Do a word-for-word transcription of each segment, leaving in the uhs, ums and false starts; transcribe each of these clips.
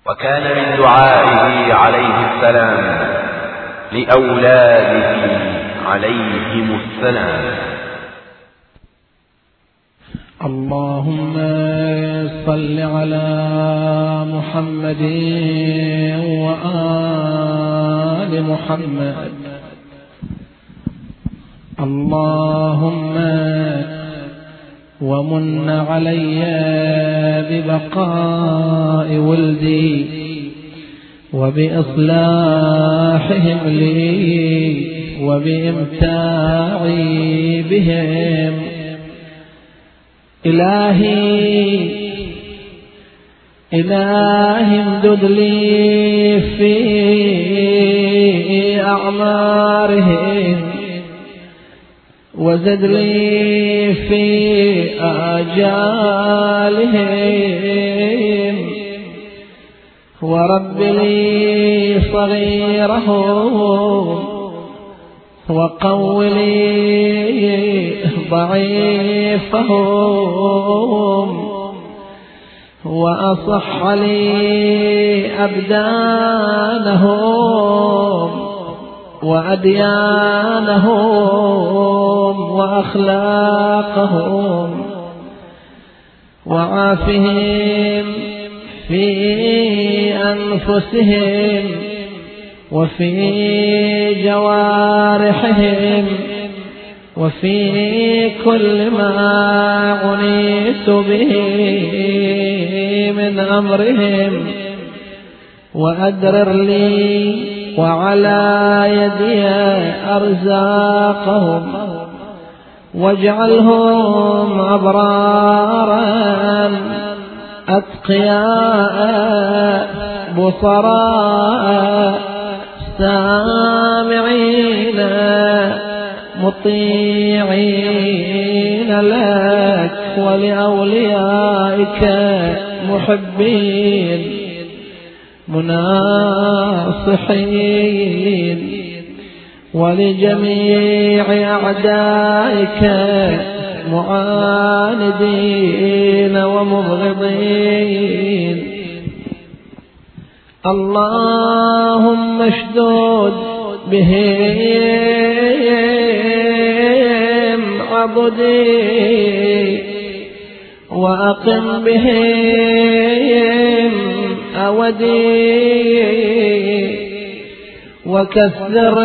وكان من دعائه عليه السلام لأولاده عليهم السلام: اللهم صل على محمد وآل محمد. اللهم ومن علي ببقاء ولدي وبإصلاحهم لي وبإمتاعي بهم. إلهي إلهي امدد لي في أعمارهم وزد لي في آجالهم ورب لي صغيرهم وقو لي ضعيفهم وأصح لي أبدانهم وأديانهم وأخلاقهم وعافهم في أنفسهم وفي جوارحهم وفي كل ما عنيت به من أمرهم، وأدرر لي وعلى يدي أرزاقهم واجعلهم أبرارا أتقياء بصراء سامعين مطيعين لك ولأوليائك محبين مناصحين ولجميع أعدائك معاندين ومبغضين. اللهم اشدد بهم عضدي وأقم بهم أودي وكثر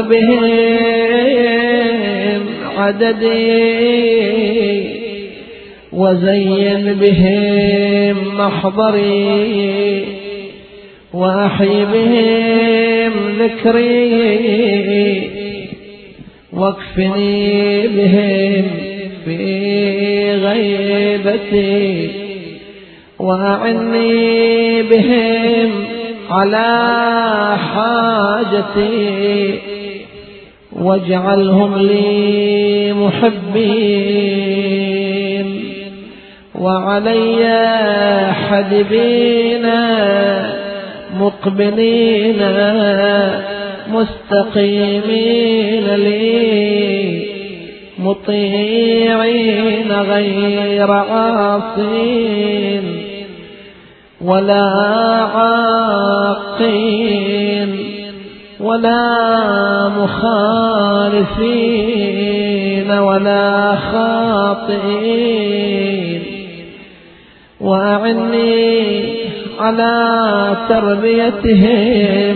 بهم عددي وزين بهم محضري وأحي بهم ذكري واكفني بهم في غيبتي وأعني بهم على حاجتي واجعلهم لي محبين وعلي حدبين مقبلين مستقيمين لي مطيعين غير عاصين ولا عاقين ولا مخالفين ولا خاطئين، وأعني على تربيتهم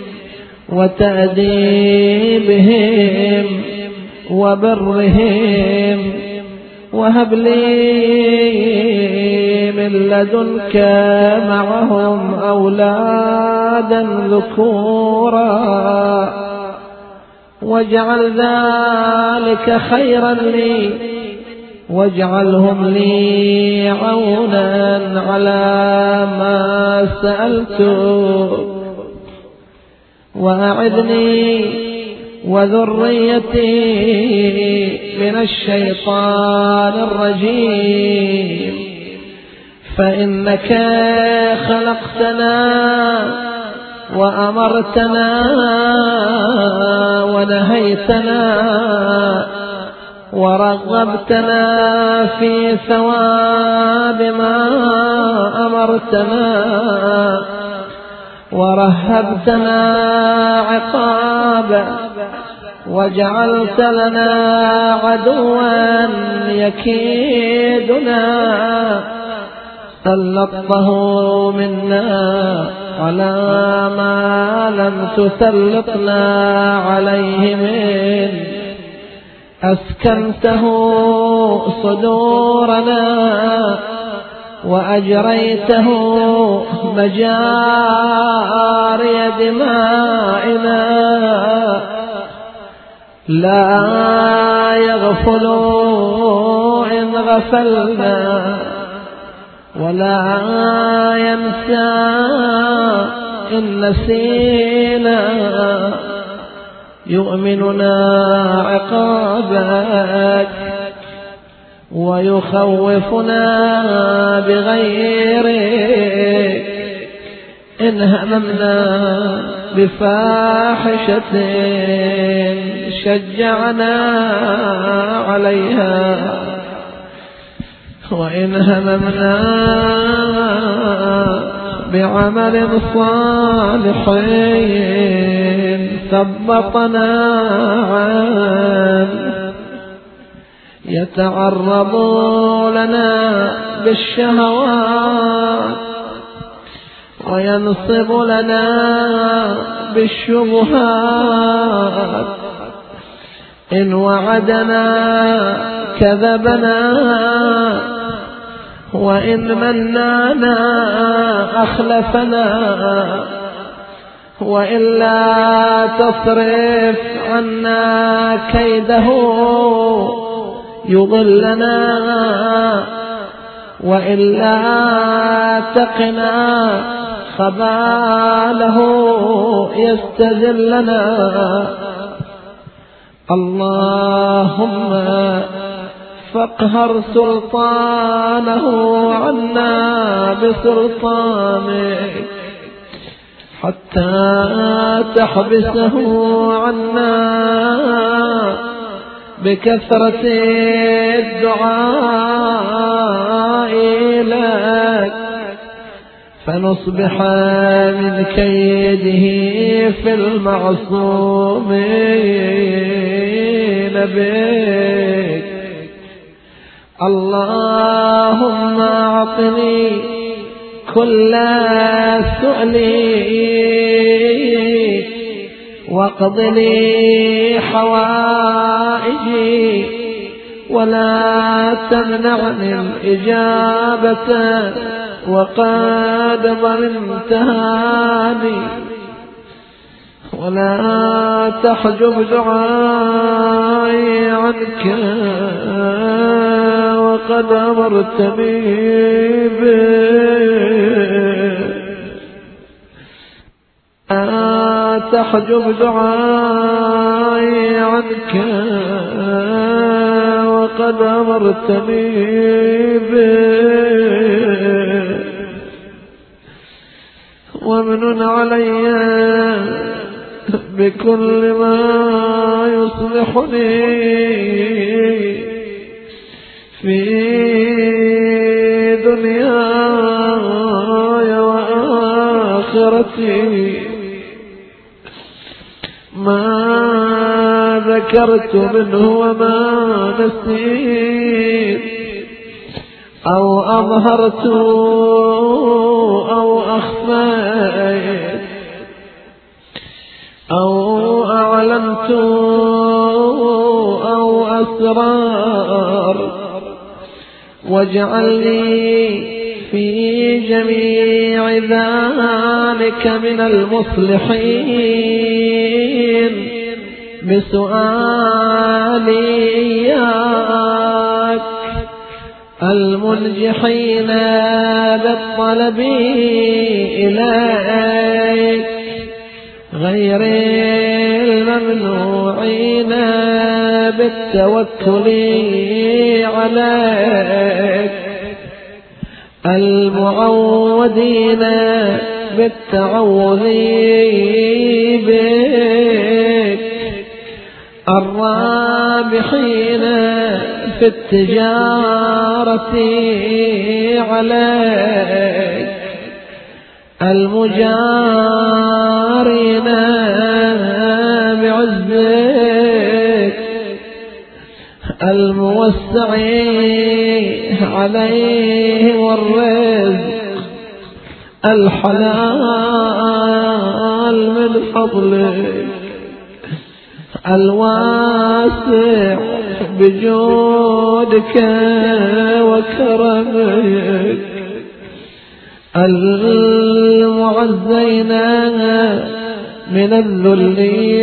وتأديبهم وبرهم، وهب لي من لدنك معهم أولادا ذكورا واجعل ذلك خيرا لي واجعلهم لي عونا على ما سألت، وأعذني وذريتي من الشيطان الرجيم، فإنك خلقتنا وأمرتنا ونهيتنا ورغبتنا في ثواب ما أمرتنا ورهبتنا عقابا وجعلت لنا عدوا يكيدنا سلطته منا على ما لم تسلطنا عليه من أسكنته صدورنا وأجريته مجاري دمائنا لا يغفل إن غفلنا ولا ينسى إن نسينا يؤمننا عقابك ويخوفنا بغيرك إن هممنا بفاحشة شجعنا عليها وإن هممنا بعمل صالح ثبطنا عنه يتعرض لنا بالشهوات وينصب لنا بالشبهات إن وعدنا كذبنا وإن منانا أخلفنا وإلا تصرف عنا كيده يضلنا وإلا تقنا خباله يستذلنا. اللهم فاقهر سلطانه عنا بسلطانك حتى تحبسه عنا بكثرة الدعاء لك فنصبح من كيده في المعصومين بك. اللهم أعطني كل سؤلي واقض لي حوائجي ولا تمنعني الإجابة وقد ظلمتهاني ولا تحجب دعائي عنك وقد أمرتني به. لا تحجب دعائي عنك وقد أمرتني به. وامنن علي بكل ما يصلحني في دنياي وآخرتي ما ذكرت منه وما نسيت أو أظهرت أو أخفيت أو أعلنت أو أسرار واجعل لي في جميع ذلك من المصلحين بسؤالي إياك المنجحين بالطلب إليك غير الممنوعين بالتوكل عليك المعودين بالتعوذ بك الرابحين في التجارة عليك المجارين بعزك الموسع عليه والرزق الحلال من فضلك الواسع بجودك وكرمك المعزين من الذل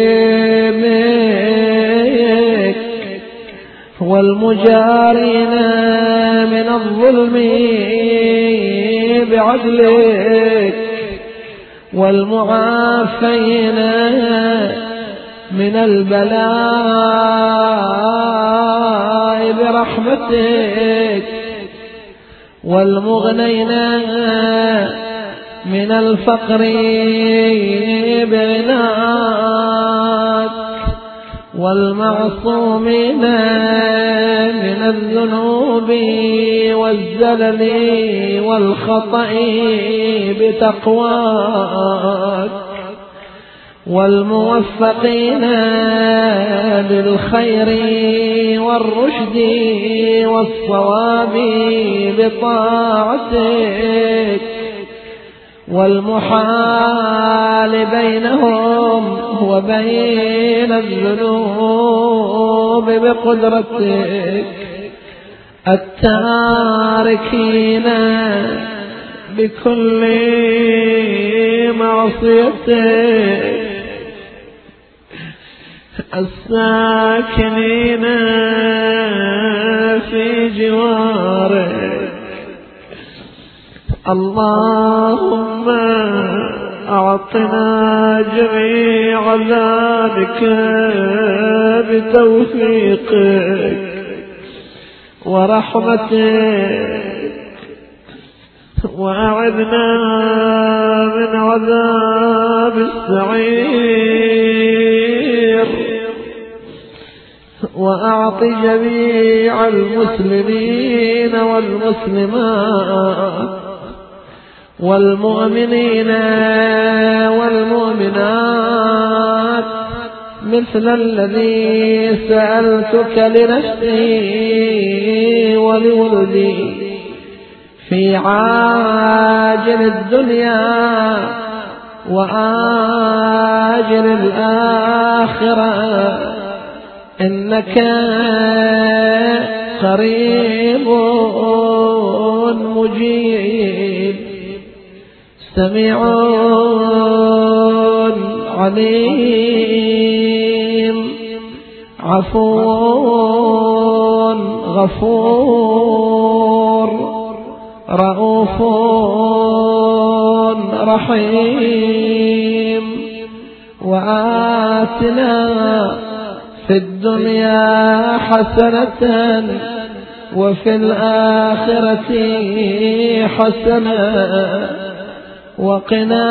منك والمجارين من الظلم بعدلك والمعافين من البلاء برحمتك والمغنين من الفقر بغناك والمعصومين من الذنوب والزلل والخطأ بتقواك والموفقين للخير والرشد والصواب بطاعتك والمحال بينهم وبين الذنوب بقدرتك التاركين بكل معصيتك الساكنين في جوارك اللهم أعطنا جميع ذلك بتوفيقك ورحمتك وأعذنا من عذاب السعير وأعط جميع المسلمين والمسلمات والمؤمنين والمؤمنات مثل الذي سألتك لنفسي ولولدي في عاجل الدنيا وآجل الآخرة إنك قريب مجيب سميع عليم عفو غفور رؤوف رحيم وآتنا في الدنيا حسنة وفي الآخرة حسنة وقنا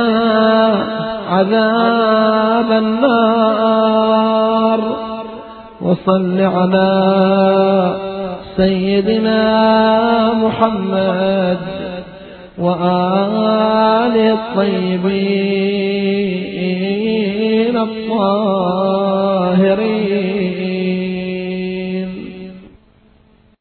عذاب النار وصل على سيدنا محمد وآله الطيبين الطاهرين